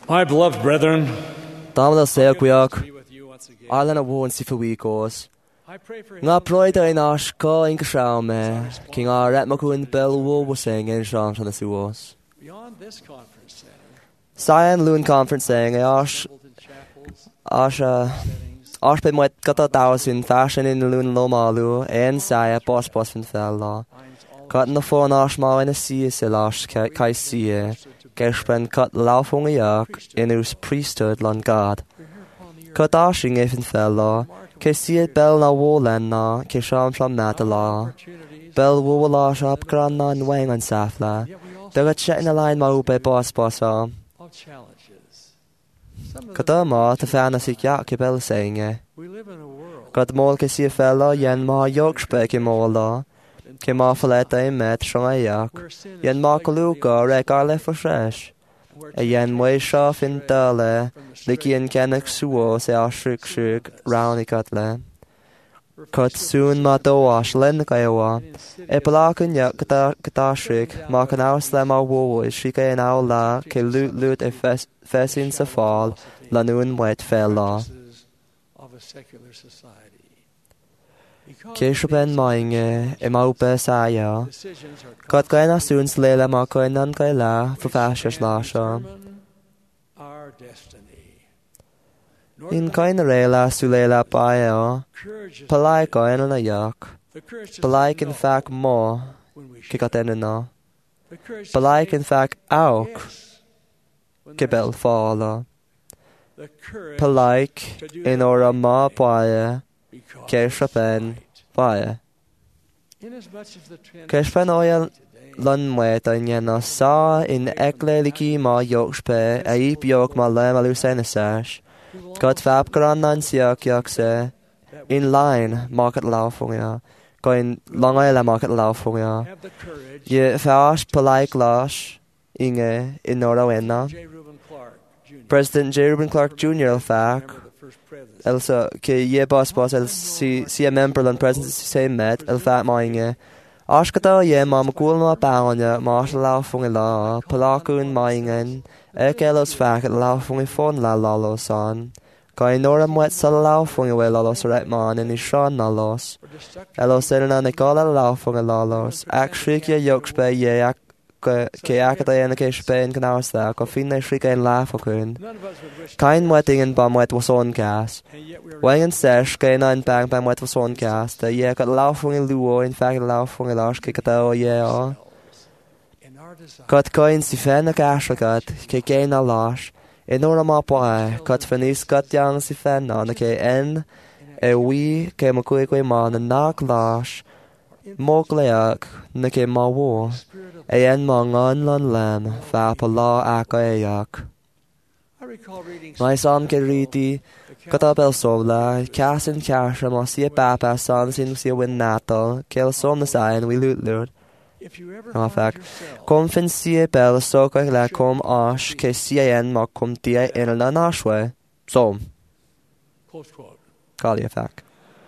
My beloved brethren, Dámada sé cuiach, be with you once again. Arlen a bhin si fawícós. I pray for Nga him proid ein as cá inca seo me, cí ngá rep ma cún bel wóbasing in sean san suos. beyond this conference center, Sayan lún conferencing e Templeton chapels, settings, as be muid gata dawas in fashion in lún lomalu, ein saya bos fin fel la. finds all Cut na fón as má in a si se las kai si Gerspren cut laufung iach in us priesthood lan God. Cut ashing if in fel la, ke si it bel na wolen na, ke sham from nata la. opportunities, Bel wo la shop gran na nwang an safla. yet we also Dagat chet in a line ma ube boss of challenges. Some of Cut them, ma te fan as ik ja ke bel saying we live in a world Cut mol ke si fella yen ma yok spek in mol la. Ke ma faleta in met shong iach. where sin Yen is ma flagrantly kaluka re garle for fresh. where A yen mwy siaf in dale, from the lyc yen gennych suo se a shrig rawn I gatle. Cut soon ma do as lyn gaiwa. E balak yn iach gyda shrig, ma can aws le ma wo is shrig ein aw la, ke lut e fesin sa fall, la nwyn wet fel la. practices of a secular society. Because Ke ben mainge, e ma ube sa ya. decisions are Cut gain a soon slele ma coin an gaila, for fashion la sha. determine our destiny. Nor In do kain reila sulela paia, courage is palai gain an a yak. the courage to Balaik say in no fact mo, when we ke should. gat en na. The courage to Balaik say in fact auk, yes when ke bel there's- fala. the courage Balaik in ora ma paia, because ke it's shapen right. paia. Inasmuch as the Ke shapen oil today lun mwet an yena sa in ekle liki ma yokspe, a ip yok ma lem alu senasash. we will Got fab gran nan siak yak se, that we in line market laufung ya. Going long oil market laufung ya. have the courage. Je faas palaik lash, inge in ora wenna. J. Reuben Clark Jr. President J. Reuben Clark Jr. fac, Remember the first president. Elsa, ke ye boss el si a member lan president se met, el fat mainge. Ashkata ye ma makul ma baonja, marshal laufung la, palakun maingen, ekelos fac at laufung fon la lalo san. Kai nora mwet sa laufung we lalos ret man in ishan na los. For destructive Elos serna nicola laufung lalos, ak shrik ye yokspe ye ak ke akata ye na ke Spain kanausta, ko fin na shrik ein laufung. none of us would wish Kain weddingen ba mwet was on gas. and yet we are Wangen sesh kain ein bang ba mwet was on gas. Da ye got laufung in luo in fact laufung in lash ke kata o ye o. ourselves in our desire Got kain si fen a gash got ke gain a lash. In ora ma poe, got finis got yang si fen na ke en e wi ke makui kwe ma na nak lash. Mogleak na ke ma wo. spirit of E en ma ngan lan lem fa pa la aka e yak. I recall reading Mai sam ke riti the Gata bel sobla, casin casha ma si papa san sin si win natal, kel som na sain we lut lud. if you ever Ma find fac, yourself kom fin si bel so ka la kom ash ke si en ma kom dia in la nashwe. Som, close quote. kali fac.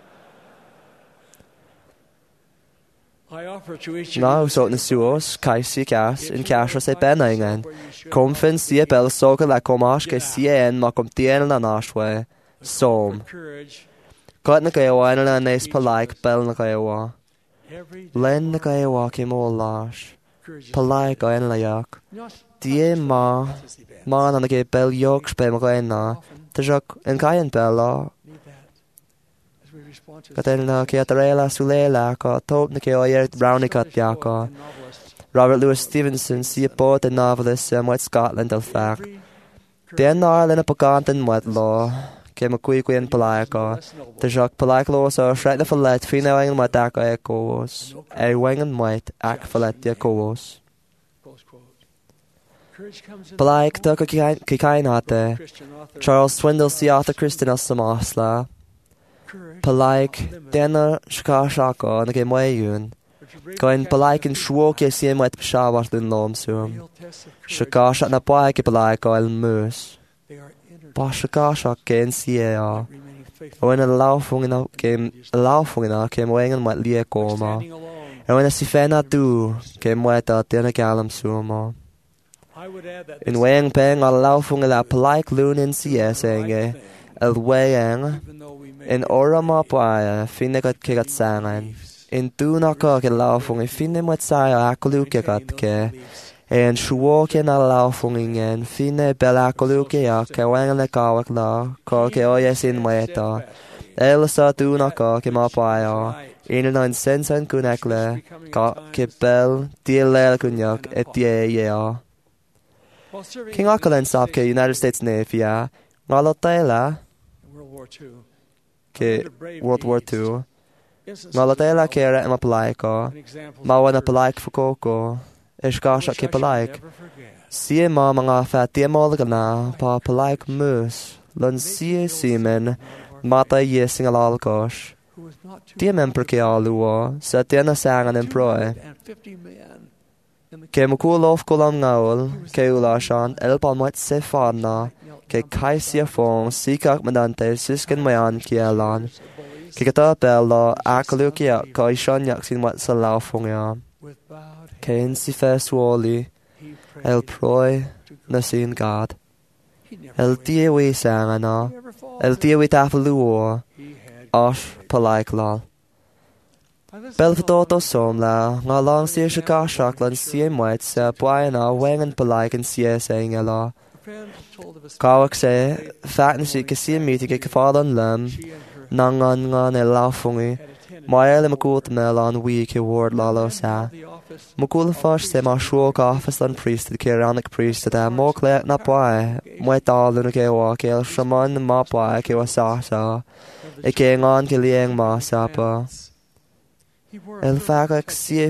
I offer to each of Na you so na suos, kai si cas, in casha se ben ingen. Kom fin si bel so ka la kom ash ke si en ma kom dia in la nashwe. Som. courage Gat na gawa in la nes palaik bel na gawa. every day. Len na gawa ke mo lash. Courage is Palaik gain la yak. not Die ma, as events. ma na ge bel yok spe ma gain na. Often Tajak en kain bella. need that as we respond to Gaten na ke atrela sulela ka top na ke oyer brownie kat ya ka. novelists. Robert Louis Stevenson si a poet and novelist in West Scotland al fac. Every Den na lena paganten wet law. Ke ma kui kuin palaka. Tajak palak lo so shred the fallet fina wangen wat dak e koos. E wangen white ak fallet ya koos. close quote. Courage comes in Palak tak ki kain hate. Christian author. Charles Swindle si ata Christina Samasla. Courage Palaik dena shka shaka na ke moyun. Kain palaik in shwo ke si met pshawart in lom sum. real tests of courage. Shka shat na paik ke palaik oil mus. They are entered Pa shka shak ke en si ya. remaining faithful. Oen a laufung ina ke moengen met lie koma. Standing alone. Oen a si fena du ke moeta dena galam suma. In weiang peng al laufung la palaik lun in siesenge, el weiang, in ora ma paia, finnegat kegat sangan. In dunaka ke laufung I finne mat saia akolukegat ke, en shuoken al laufung ingen, finne belakolukia ke wengan le kawak la, ko ke oyes in meta. Elsa dunaka ke ma paia, in an sensan kunekle, ka ke bel, dielel kunyak, et diea. King Akalen sap ke United States Navy a ngalotela ke World War II ngalotela ke era ma palaiko ma wana palaik fukoko eshkasha ke palaik sie ma mga fatia na pa palaik mus lun sie simen mata yesing alalkosh die member ke aluo sa tiena sangan en proe ke mukulof kolam ngaul ke ulashan elpalmat se farna ke kaisia fong sikak mandante sisken mayan kielan ke kata bella akalukia ka ishan yaksin mat sa laufong ya ke insi feswali el proi na sin god el diewi sangana el diewi tafaluo ash palaik lal Belfador som la nga lang siya shakashak lan siya mwet sa buhay na wengan palaik in siya sa inga la. Kawak se, fak na siya kasi miti kay kafalan lam, nangan nga na laufungi, maya le makul melan wii ke ward lalo sa. Makul fash se ma shuok office lan priest ke ranik priest da mo kleak na buhay, mwet dalu na ke wa ke el shaman ma buhay ke wa sa sa, e ke ngan ke liang ma sa pa. El fagak sie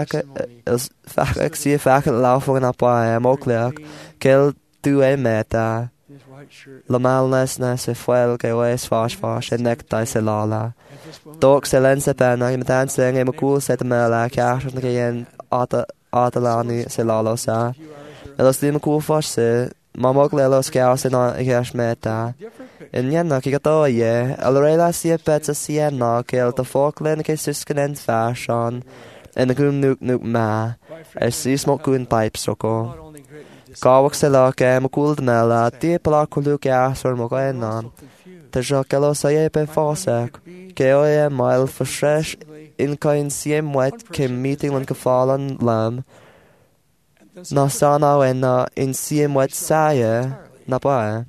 fagak laufung na pae mokleak kel due meta la malnes na se fuel ke wes fash en nektai se lala dok se lense pena im tan seng em cool set mela ka na ken atalani se lala sa elos dim cool fash se mamoklelos ka se na ikas meta in yenna ki gato ye alrela sie petsa sienna kel ta folklen ke sisken fashion en gum nuk ma es si smok kun pipe soko kawak se la ke makul mela ti pala kulu ke asor mo kaenan ta jo kelo sa ye pe fosek ke oye mile for fresh in kain siem wet ke meeting lan kafalan lam na sana wenna in siem wet saye na pa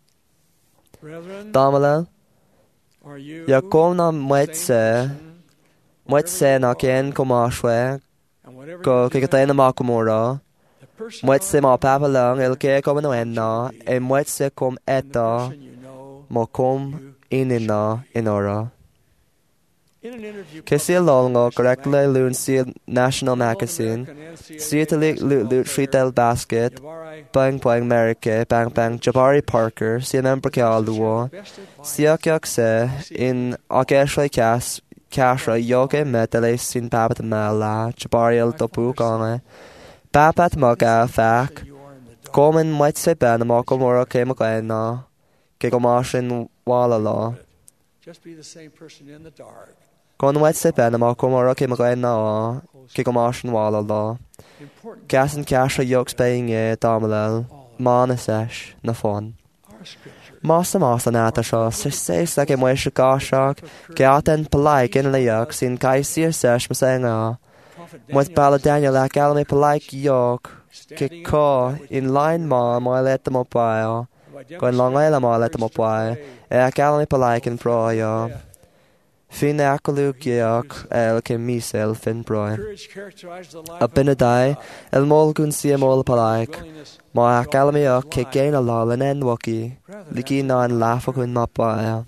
Damala, ya kom na mwetse na ken komashwe, ko kikatay na makumura, mwetse ma papalang ilke kom no enna, e mwetse kom eta, mo kom inina inora. Kesi lolngo correctly lun si National Magazine, si talik lut Fritel Basket, bang America, bang Jabari Parker, si member ke aluo, si akyak se in akeshwa kasha yoke metale sin papat mala, Jabari el topu kane, papat maga fak, komen mwetse ben makomora ke makaena, ke komashin walala. Just be the same person in the dark. Kon wetse ben ma komora ke magaina ke komashin wala la. Gasan kasha yoks being damalel manasesh na fon. Masa nata sha ses like mo shikashak ke aten palaik in leyak sin kaisir sesh masenga. With bala Daniel like alme palaik yok ke ko in line ma let them up by. Kon long ma let them up by. E alme palaik in proya. Fin akalukiak el ke misel fin broi. A benedai el molgun si mol palaik. Ma akalmiak ke gain a lal en enwaki. Liki na en lafakun mapaya.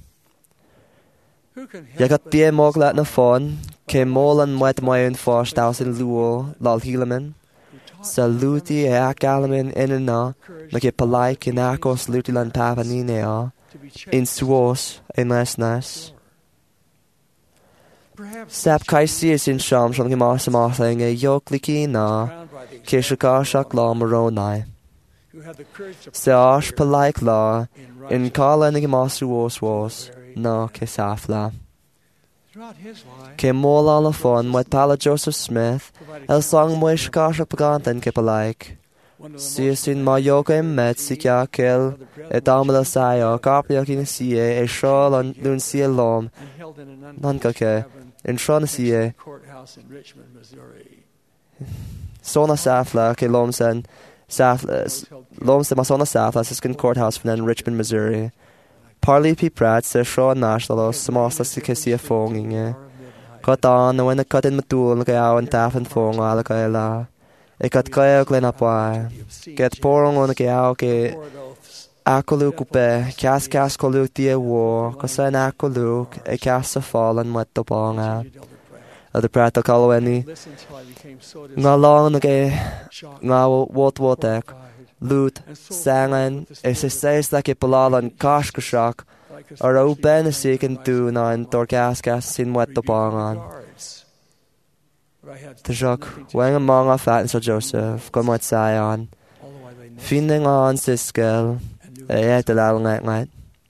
Yagat die moglat na fon. Ke molan mwet moyen forst aus in luo lal hilamen. Saluti e akalamin inena. Na ke palaik in akos lutilan papaninea. In suos en lesnas. Sap kaisies in sham shon gemasa inge yok liki na kishakashak la moronai. Se ash palaik la in kala in gemasu was na kesafla. Ke mola la fon met pala Joseph Smith el song mo shakashak pagantan ke palaik. Sy'n ma yoga met si kia kil damla sayo kapia kin si shawl on lun si lom nan ka ke in shon si sona safla ke lomsen lomsen ma sona safla skin courthouse in Richmond, Missouri. Parley P. Pratt sa Shaw National samasta si kasi fonging cut on when the cut in matul kaya an tafan fong ala kaya la kat kaya glen apwa get porong on kaya ke akolu kupe kas kolu tie wo kasan akolu kas sa fallen mat to ponga the Pratt kalweni nga long ke nga what ek Lut, sangan, says like a palalan kashkashak, or open a second tune on Torkaskas sin wet the pongan. The Jacques, when among our fat and Sir Joseph, come what Sion, finding on Siskel, a the lang night.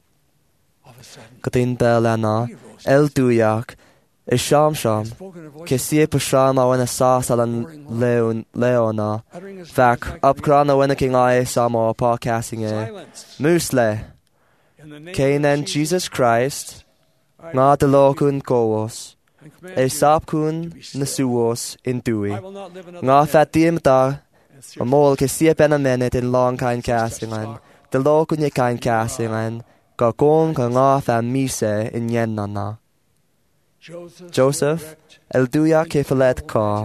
Katin Bellana, El Duyak, a sham, Kessie Pashama when a sasalan leona, Vac, upcrana when a king I samo podcasting Musle, Canaan Jesus Christ, Nga de locun coos, a sapcun nasuos in dewey, Nga fat diemta, a mole Kessie ben a minute in long kind casting, the locun ye kind casting, Ga gong ka nga fa mise in yenana. Joseph, el duya ke falet ka.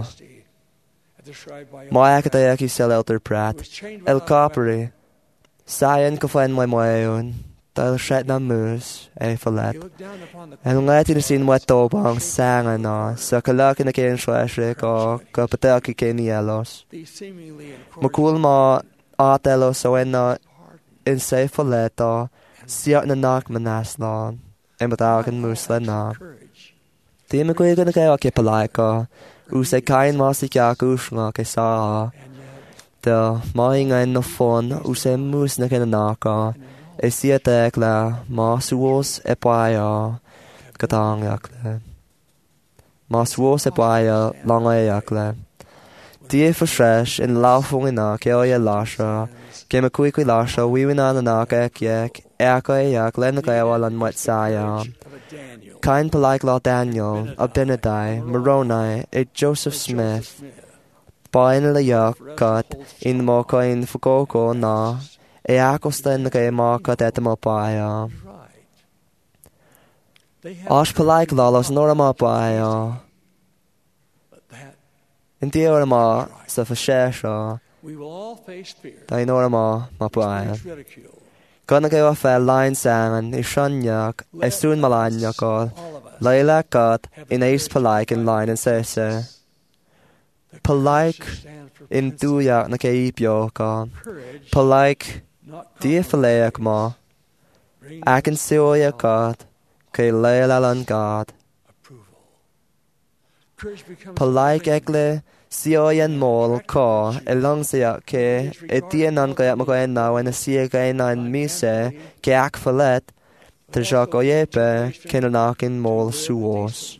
Maya kataya ki sel elder Pratt, el kapri. Sayan ka fan my moyon, tal shet na mus, falet. El ngati na sin wat tobang sanga na, sa kalaki na kain shwashre ka kapataki kain yelos. Makul ma atelos sa na in say faleta, siyak na nak manas na, matawakan musla na. Di me gwe gana kaya ke palaika, usay kain masi kya kushnga ke saa. Da mahingain na fon, usay mus na kena naka, siya tekla, masuos paya, katang yakle. Masuos paya, langay yakle. Di forsresh in laufung ina ke oya lasha, ke me kwi lasha, wiwina na naka ek yak, len kaya walan mat saya. Kain palaik la Daniel, Abinadi, Moroni, Joseph Smith, Bain la yakat, in mo kain fukoko na, akosta na kay makat etama paya. Ash palaik lalos norama paya. Hindi orama sa fashesha, dai norama mapaya. Gonna go off a line sangan, Ishanyak, a soon malanyakol, Laila got in ace palaik in line and sese. Palaik in duyak na kaipyo ka. Palaik, dia falayak ma. Akin siyoya kat, kay Laila lan God. Palaik ekle, siyoyan mol ko elong siya ke etianan kaya makoy na when siya kay nan mise ke akfalet te jako yepe kenanakin mol suos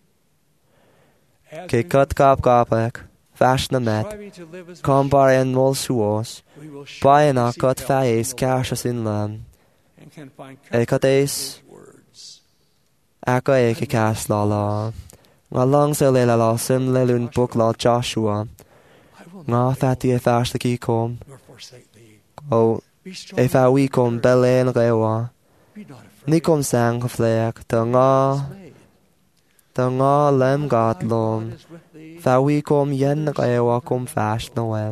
ke kat kapek fash na met kombarian mol suos bayana kat fais kashas in lam e kat eis ako e ke kas la Nga lang sa lela la sim lelun book la Joshua. Nga fati e fash the key kom. O e fa we kom bele na gawa. Ni kom sang geflek ta nga lem gat lom. Fa we kom yen na gawa kom fash no we.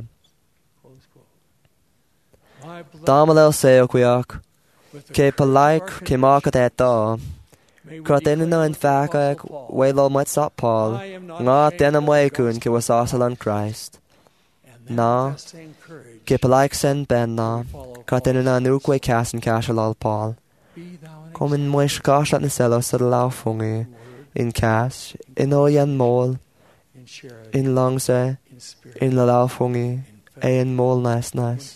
Damalel seo kwiak. Ke palaik ke makat eta. Kratenina in fakak, welo mat sap Paul, nga tena mwekun ke wasasalan Christ. Na, ke palaik sen ben na, kratenina nukwe kasin kashalal Paul. Kom in mwish kashat ni selo sa laufungi, in kas, in oyan mol, in langse, in la laufungi, in mol nas.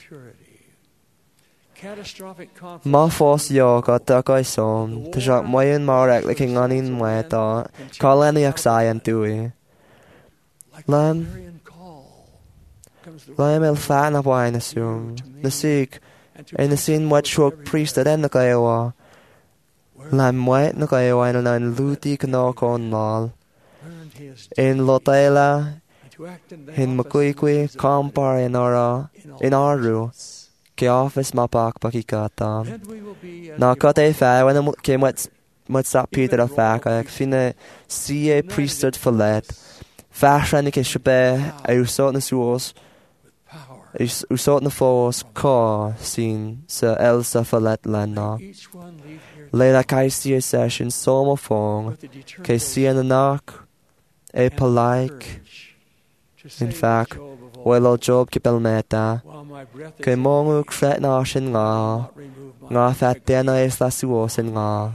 Ma fos yo got da kai som, te jak moyen marek like nganin mweta, kalani aksayan tui. Lam Laim el fa na bwain aswng, na sig, na sin wat shwag priest at en na gaiwa. Laim mwet na gaiwa na nain luti kano kon nal. In lotaila, hin magwigwi kampar in aru, ke office mapak pakikatan. Na kat e fa, when ke mwet sa Peter a faka, fina siye priesthood falet. Fashion ke shabe, usot na suos, usot na fos ka sin sa elsa falet lana. Leila kai siye session soma fong, ke siya na nak, e palaik. In fact, well job kipel meta, ke mongu kret na shin nga fat dena is la suos in nga.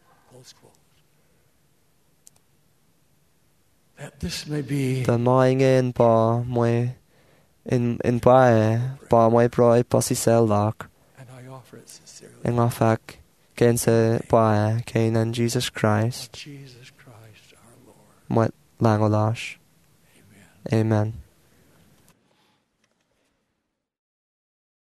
The mowing in ba moi in ba moi broi posi sel lock. And nga fak ken se ba ken and Jesus Christ. What langolash. Amen.